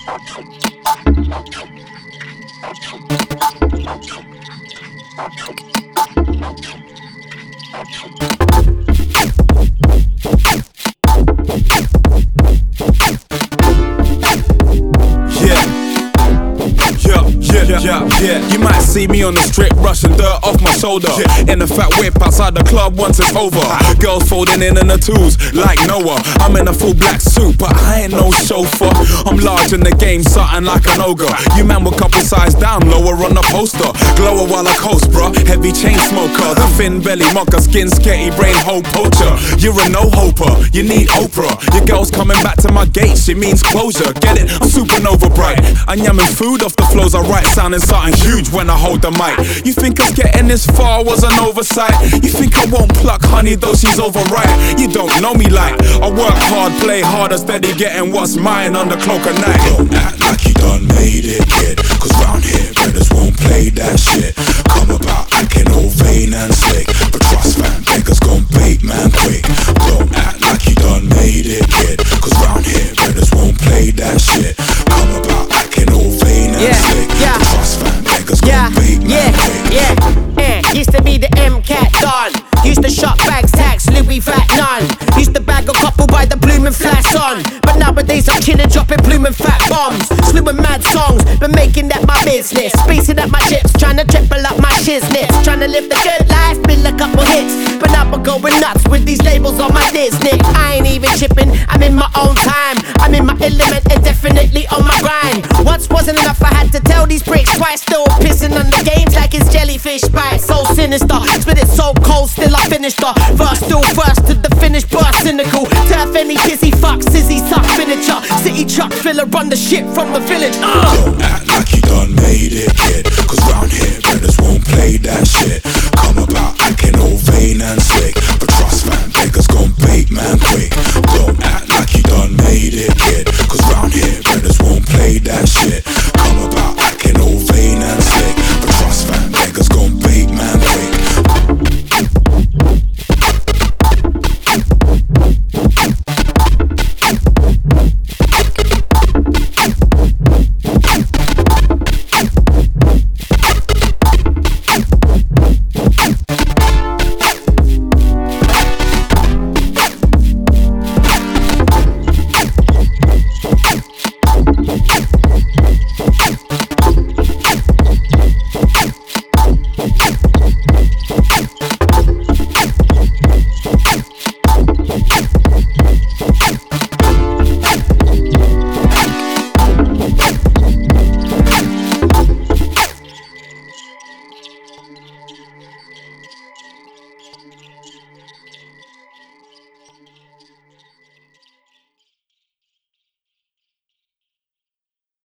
Yeah, you might see me on the strip brushing dirt off my shoulder, in a fat whip outside the club once it's over. Girls folding in the twos like Noah. I'm in a full black suit, but I ain't no chauffeur. I'm large in the game, something like an ogre. You man were couple size down, lower on the poster. Glower while I coast, bruh, heavy chain smoker. The thin belly mocker, skin sketty, brain hole poacher. You're a no-hoper, you need Oprah. Your girl's coming back to my gate, she means closure. Get it? I'm supernova bright. I'm yamming food off the flows I write, sounding something huge when I hold the mic. You think us getting this far was an oversight? You think I won't pluck honey though she's overripe? You don't know me like I work hard, play harder, steady getting what's mine on the cloak of night. Don't act like you done made it, kid, cause round here brothers won't play that shit. Come about acting all vain and slick, but trust man, beggars gon' bait man quick. Don't act like you done made it, kid, cause round here brothers won't play that shit. Come about acting all vain and slick, but trust man, beggars gon' bait man quick. Used to be the MCAT Don. Used to shop bags, tax, Louis Fat none. Used to bag a couple by the bloomin' flats on. But nowadays I'm chillin', dropping bloomin' fat bombs. Slewing mad songs, but making that my business. Spacing up my chips, trying to triple up my shiznits. Trying to live the good life, build a couple hits. But now I'm going nuts with these labels on my Disney. I ain't even chipping, I'm in my own time. I'm in my element and definitely on my grind. Once wasn't enough, I had to tell these pricks twice. Still pissing on the games like it's jellyfish bite. So sinister, spit it so cold, still I finished the verse. Still first to the finish, but cynical. Turf any pissy fuck, sizzy suck miniature. City truck filler, run the shit from the village. Don't act like you done made it, kid, cause round here brothers won't play that shit.